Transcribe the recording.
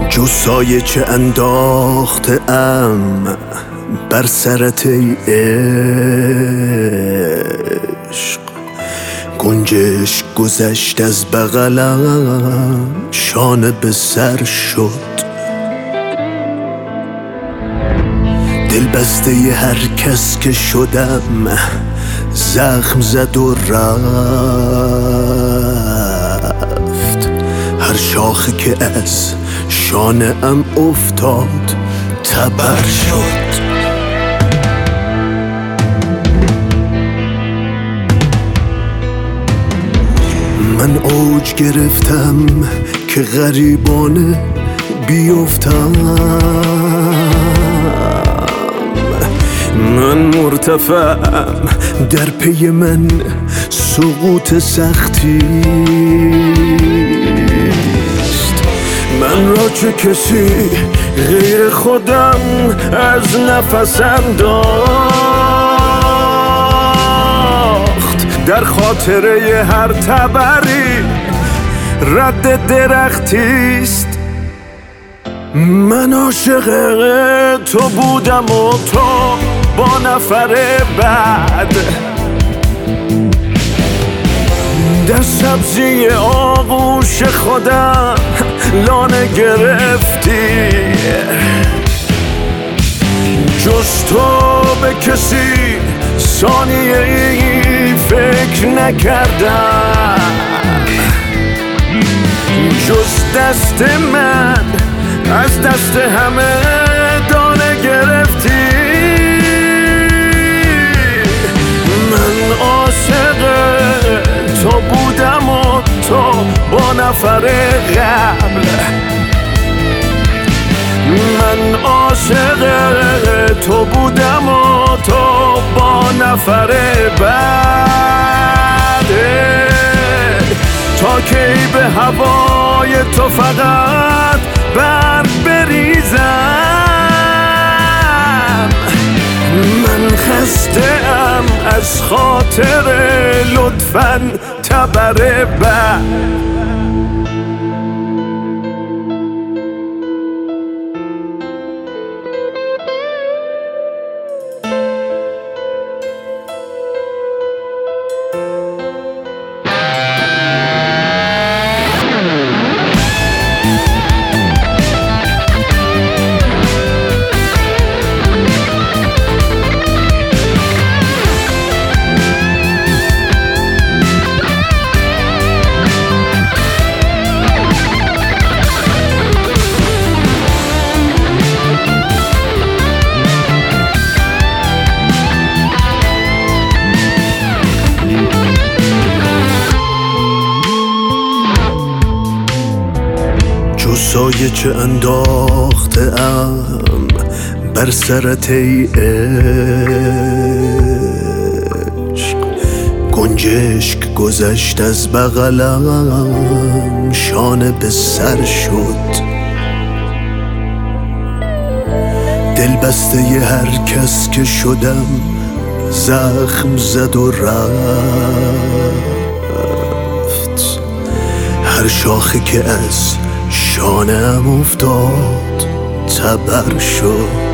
جو سایه چه انداخته ام بر سرت ای عشق، گنجش گذشت از بغلم شانه به سر شد. دل بسته ی هر کس که شدم زخم زد و رفت، هر شاخه که از شانه ام افتاد تبر شد. من اوج گرفتم که غریبانه بیفتم، من مرتفعم در پی من سقوط سختیست. من را چه کسی غیر خودم از نفسم داخت، در خاطره هر تبری رد درختیست. من عاشق تو بودم و تو با نفر بعد در سبزی آغوش خودم لانه گرفتی. جز تو به کسی ثانیه ای فکر نکردم، جز دست من از دست همه دانه گرفتی. من عاشق تو بودم و تو با نفر قبل، من عاشق تو بودم و تو با نفر بعد. تا کی به هوای تو فقط بر بریزم؟ من خسته ام از خاطر لطفاً تبر بعد. جو سایه چه انداخته ام بر سرت ای عشق، گنجشک گذشت از بغلم شانه به سر شد. دل بسته ی هر کس که شدم زخم زد و رفت، هر شاخه که از شانه‌ام افتاد تبر شد.